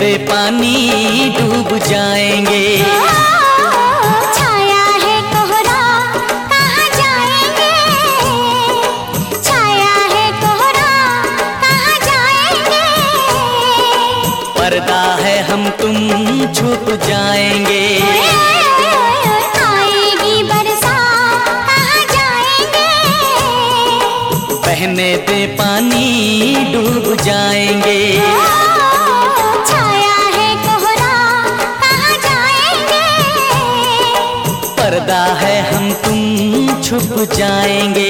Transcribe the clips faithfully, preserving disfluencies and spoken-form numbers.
दे पानी डूब जाएंगे। छाया है कोहरा कहाँ जाएंगे, छाया है कोहरा कहाँ जाएंगे। पर्दा है हम तुम छुप जाएंगे। आएगी बरसात कहाँ जाएंगे, बहने दे पानी डूब जाएंगे। छाया है कोहरा कहाँ जाएंगे, पर्दा है हम तुम छुप जाएंगे।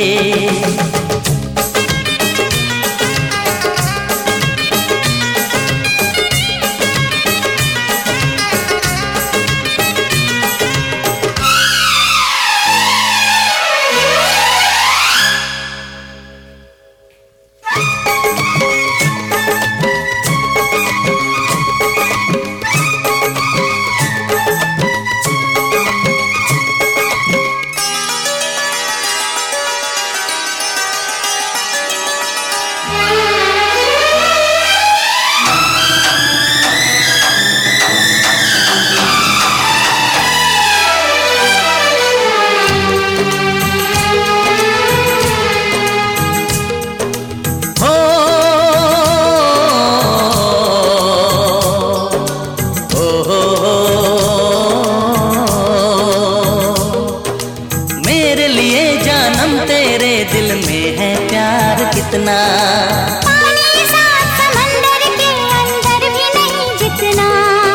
दिल में है प्यार कितना, पानी साथ समंदर के अंदर भी नहीं जितना।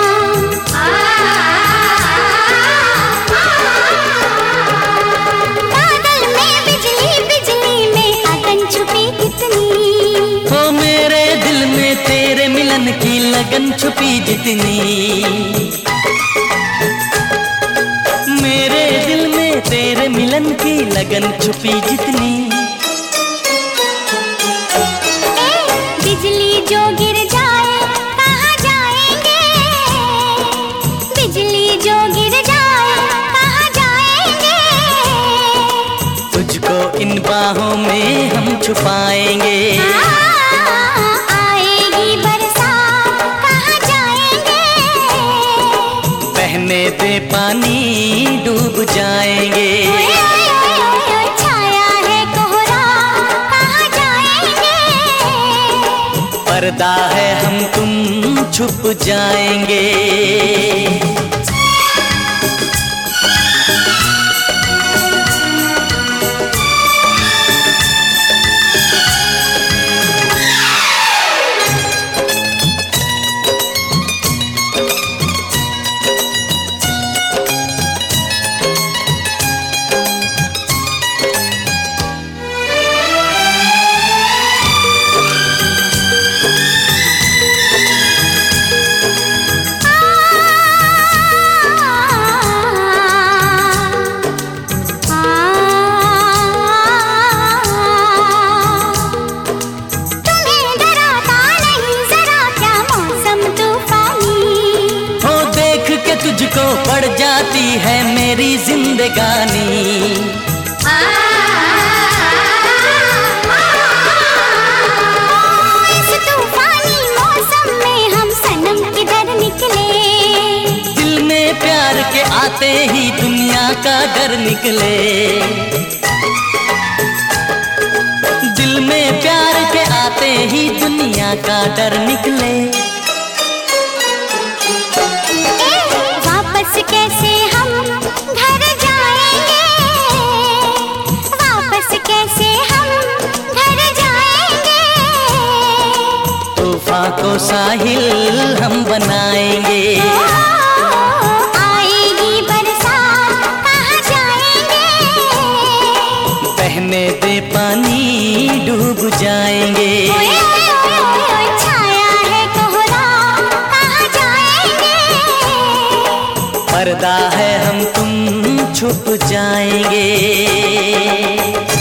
बादल में बिजली, बिजली में अगन छुपी कितनी। हो मेरे दिल में तेरे मिलन की लगन छुपी जितनी। मेरे दिल में तेरे मिलन की लगन छुपी जितनी। ए, बिजली जो गिर जाए कहाँ जाएंगे, बिजली जो गिर जाए कहाँ जाएंगे। तुझको इन बाहों में हम छुपाएंगे। आएगी बरसात कहाँ जाएंगे, बहने दे पानी डूब जाएंगे। छाया है कोहरा कहाँ जाएंगे, पर्दा है हम तुम छुप जाएंगे। तुझको पड़ जाती है मेरी जिंदगानी। इस तूफानी मौसम में हम सनम किधर निकले। दिल में प्यार के आते ही दुनिया का डर निकले। दिल में प्यार के आते ही दुनिया का डर निकले। वापस कैसे हम घर जाएंगे, वापस कैसे हम घर जाएंगे। तूफान को साहिल हम बनाएंगे। आएगी बरसात कहाँ जाएंगे, बहने दे पानी डूब जाएंगे। छाया है कोहरा कहाँ जाएंगे, पर्दा है हम तुम छुप जाएंगे।